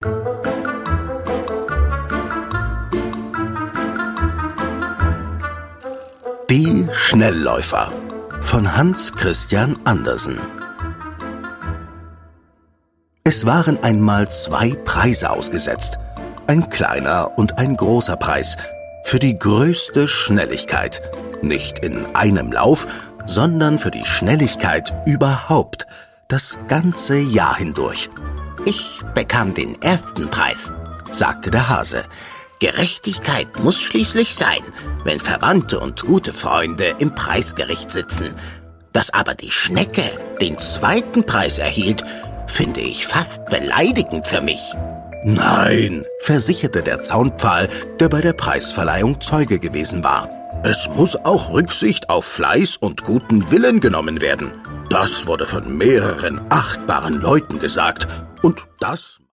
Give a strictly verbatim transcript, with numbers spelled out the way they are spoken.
Die Schnellläufer von Hans Christian Andersen. Es waren einmal zwei Preise ausgesetzt, ein kleiner und ein großer Preis, für die größte Schnelligkeit, nicht in einem Lauf, sondern für die Schnelligkeit überhaupt, das ganze Jahr hindurch. »Ich bekam den ersten Preis«, sagte der Hase. »Gerechtigkeit muss schließlich sein, wenn Verwandte und gute Freunde im Preisgericht sitzen. Dass aber die Schnecke den zweiten Preis erhielt, finde ich fast beleidigend für mich.« »Nein«, versicherte der Zaunpfahl, der bei der Preisverleihung Zeuge gewesen war. »Es muss auch Rücksicht auf Fleiß und guten Willen genommen werden. Das wurde von mehreren achtbaren Leuten gesagt. Und das